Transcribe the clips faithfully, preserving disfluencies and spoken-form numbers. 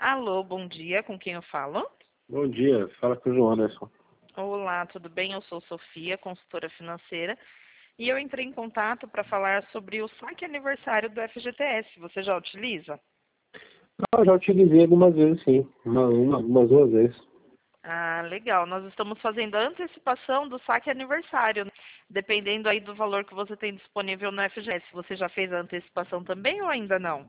Alô, bom dia, com quem eu falo? Bom dia, fala com o João Anderson. Olá, tudo bem? Eu sou Sofia, consultora financeira, e eu entrei em contato para falar sobre o saque aniversário do F G T S. Você já utiliza? Ah, eu já utilizei algumas vezes, sim. Uma, uma, umas duas vezes. Ah, legal. Nós estamos fazendo a antecipação do saque aniversário, né? Dependendo aí do valor que você tem disponível no F G T S. Você já fez a antecipação também ou ainda não?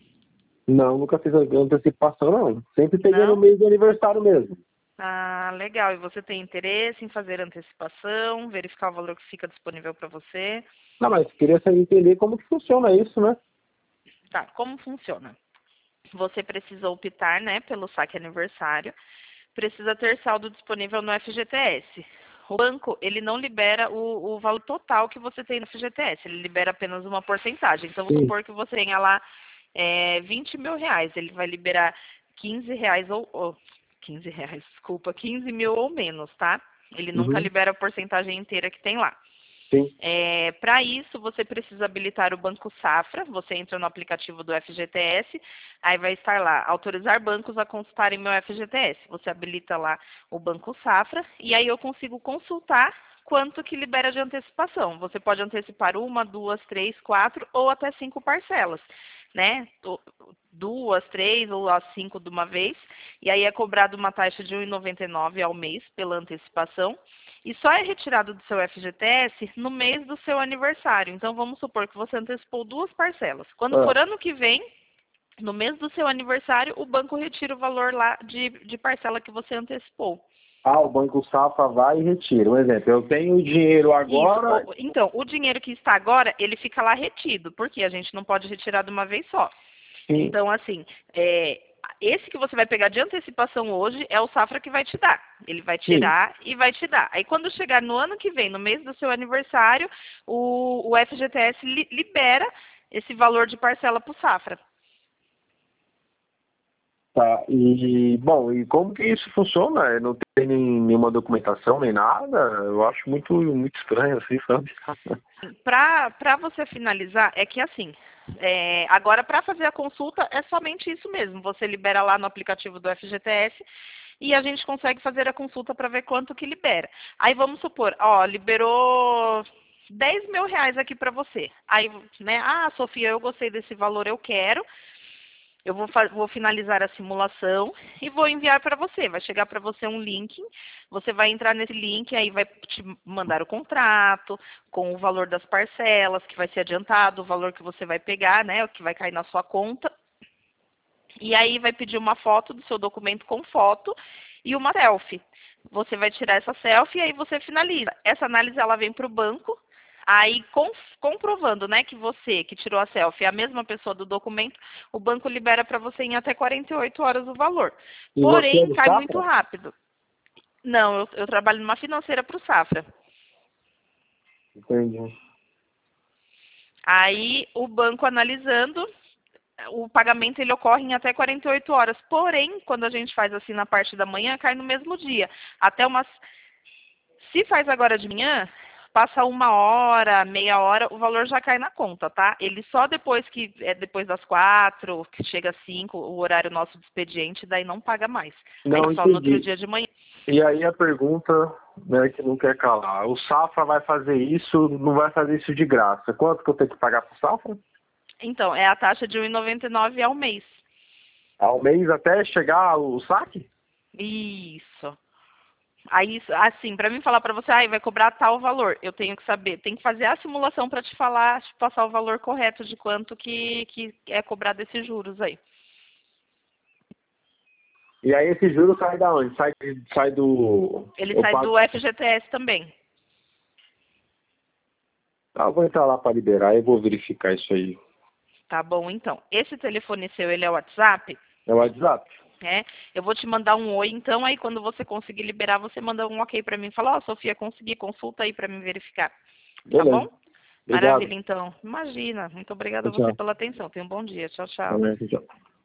Não, nunca fiz antecipação, não. Sempre peguei no Não? mês do aniversário mesmo. Ah, legal. E você tem interesse em fazer antecipação, verificar o valor que fica disponível para você? Não, mas queria saber entender como que funciona isso, né? Tá, como funciona? Você precisa optar, né, pelo saque aniversário, precisa ter saldo disponível no F G T S. O banco, ele não libera o, o valor total que você tem no F G T S, ele libera apenas uma porcentagem. Então, vamos Sim. supor que você tenha lá é, vinte mil reais, ele vai liberar quinze reais ou, ou quinze reais, desculpa, quinze mil ou menos, tá? Ele nunca Uhum. libera a porcentagem inteira que tem lá. Sim. É, para isso, você precisa habilitar o Banco Safra. Você entra no aplicativo do F G T S, aí vai estar lá, autorizar bancos a consultarem meu F G T S. Você habilita lá o Banco Safra e aí eu consigo consultar quanto que libera de antecipação. Você pode antecipar uma, duas, três, quatro ou até cinco parcelas, né? Duas, três ou as cinco de uma vez. E aí é cobrado uma taxa de um real e noventa e nove centavos ao mês pela antecipação. E só é retirado do seu F G T S no mês do seu aniversário. Então, vamos supor que você antecipou duas parcelas. Quando Ah, for ano que vem, no mês do seu aniversário, o banco retira o valor lá de, de parcela que você antecipou. ah, o Banco Safra vai e retira. Um exemplo, eu tenho o dinheiro Isso. agora. O- Então, o dinheiro que está agora, ele fica lá retido, porque a gente não pode retirar de uma vez só. Sim, Então, assim, é, esse que você vai pegar de antecipação hoje é o Safra que vai te dar. Ele vai sim. tirar e vai te dar. Aí, quando chegar no ano que vem, no mês do seu aniversário, o, o F G T S li, libera esse valor de parcela para o Safra. Tá. E, bom, e como que isso funciona? Não tem nem- nenhuma documentação, nem nada? Eu acho muito, muito estranho, assim, sabe? Para você finalizar, é que assim, é, agora para fazer a consulta é somente isso mesmo. Você libera lá no aplicativo do F G T S e a gente consegue fazer a consulta para ver quanto que libera. Aí vamos supor, ó, liberou dez mil reais aqui para você. Aí, né, ah, Sofia, eu gostei desse valor, eu quero. Eu vou, vou finalizar a simulação e vou enviar para você. Vai chegar para você um link, você vai entrar nesse link, aí vai te mandar o contrato com o valor das parcelas, que vai ser adiantado, o valor que você vai pegar, né, o que vai cair na sua conta. E aí vai pedir uma foto do seu documento com foto e uma selfie. Você vai tirar essa selfie e aí você finaliza. Essa análise ela vem para o banco. Aí, com, comprovando, né, que você que tirou a selfie é a mesma pessoa do documento, o banco libera para você em até quarenta e oito horas o valor. E você é Porém, do cai muito Safra? rápido. Não, eu, eu trabalho numa financeira para o Safra. Entendi. Aí, o banco analisando, o pagamento ele ocorre em até quarenta e oito horas. Porém, quando a gente faz assim na parte da manhã, cai no mesmo dia. Até umas. Se faz agora de manhã, passa uma hora, meia hora, o valor já cai na conta, tá? Ele só depois que é depois das quatro, que chega às cinco, o horário nosso de expediente, daí não paga mais. Aí Não só no outro entendi. dia de manhã. E aí a pergunta, né, que não quer calar. O Safra vai fazer isso, não vai fazer isso de graça. Quanto que eu tenho que pagar pro Safra? Então, é a taxa de um real e noventa e nove ao mês. Ao mês até chegar o saque? Isso. Aí, assim, para mim falar para você, ah, vai cobrar tal valor, eu tenho que saber, tem que fazer a simulação para te falar, te passar o valor correto de quanto que, que é cobrado esses juros aí. E aí esse juro sai da onde? Sai, sai do... Ele Eu sai pago... do F G T S também. Ah, eu vou entrar lá para liberar e vou verificar isso aí. Tá bom, então. Esse telefone seu, ele é o WhatsApp, É o WhatsApp? né? Eu vou te mandar um oi, então, aí quando você conseguir liberar, você manda um ok para mim. Fala, ó, oh, Sofia, consegui, consulta aí para mim verificar. Tá Beleza. bom? Obrigado. Maravilha, então. Imagina. Muito obrigada Tchau, a você tchau. pela atenção. Tenha um bom dia. Tchau, tchau. Até mais, tchau.